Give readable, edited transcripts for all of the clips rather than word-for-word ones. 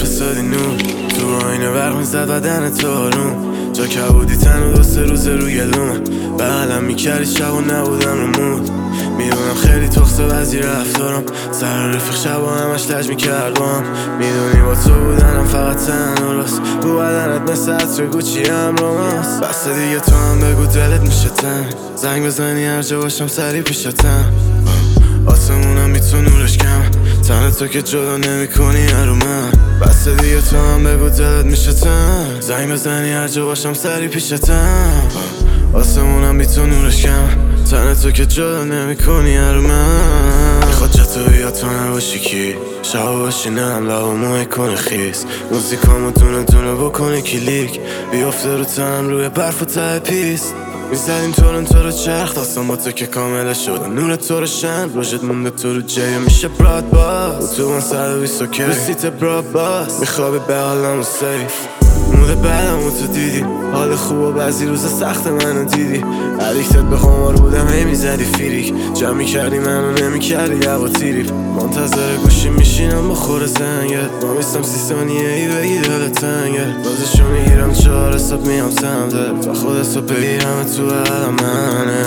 فسادی نور تو آینه برق میزد بدن تو آروم جا کبودی تن و 2-3 روز روی لومه بغلم میکردی شب و نبودم رو مود میدونم خیلی تخصه وزیر رفتارم سر رفیق شب و همش لج میکرد با هم میدونی با تو بودنم فقط تن و راست رو بدنت مثل عطر گوچی همراست بس دیگه تو هم بگو دلت میشه تن زنگ بزنی هر جا باشم سری پیشتم آسمونم بی تو نورش کم تن تو که جدا نمی کنی رو من بس دیگه تو هم بگو دلت میشه تن زنگ بزنی هر جا باشم سری پیشتم آسمونم بی تو نورش کم تن تو که جدا نمی کنی رو من میخواد جا تو بیاد تو نباشی کی شب باشی نم لب و موی کنه خیز موزیکامو دونه دونه بکنه کلیک بیافته رو تنم روی برف و ته پیست میزدیم تو رو چرخ داستان با تو که کامله شد نور تو رو شند روشت مونده تو رو جایه میشه براد باز تو من 120 اوکی رو سیت براد باز میخوابی به حالم و سیف موده بعدم و تو دیدی حال خوب و بعضی روز سخت منو دیدی علیکتت به خمار بودم هی میزدی فیریک جمع میکردی منو نمیکردی هوا تیریف منتظر گوشی میشینم با خور زنگت ما میستم 30 ثانیه ای بگی دلت تنگه بازشو میگیرم 4 حساب میام سمتت و خود حساب بگیرم تو علم منه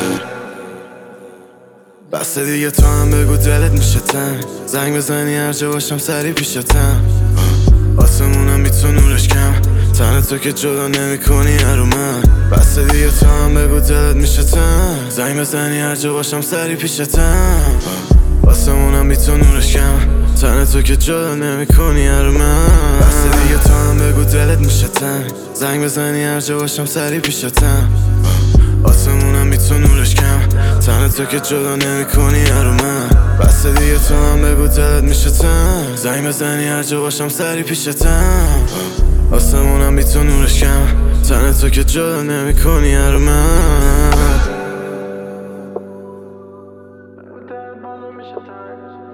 بس دیگه تو هم بگو دلت میشه تن زنگ بزنی هر جا باشم سری پیشتم آسمونم بی تو نورش کم تن تو که جدا نمی کنی رو من بس دیگه تو هم بگو دلت میشه تن زنگ بزنی هر جا باشم سری پیشتم آسمونم بی تو نورش کم تن تو که جدا نمی کنی رو من بس دیگه تو هم بگو دلت میشه تن زنگ بزنی هر جا باشم سری پیشتم آسمونم بی تو نورش کم تن تو که جدا نمی کنی رو من بس دیگه تو هم بگو دلت میشه تن زنگ بزنی هر جا باشم سری پیشتم آسمونم بی تو نورش کم تن تو که جدا نمی کنی رو من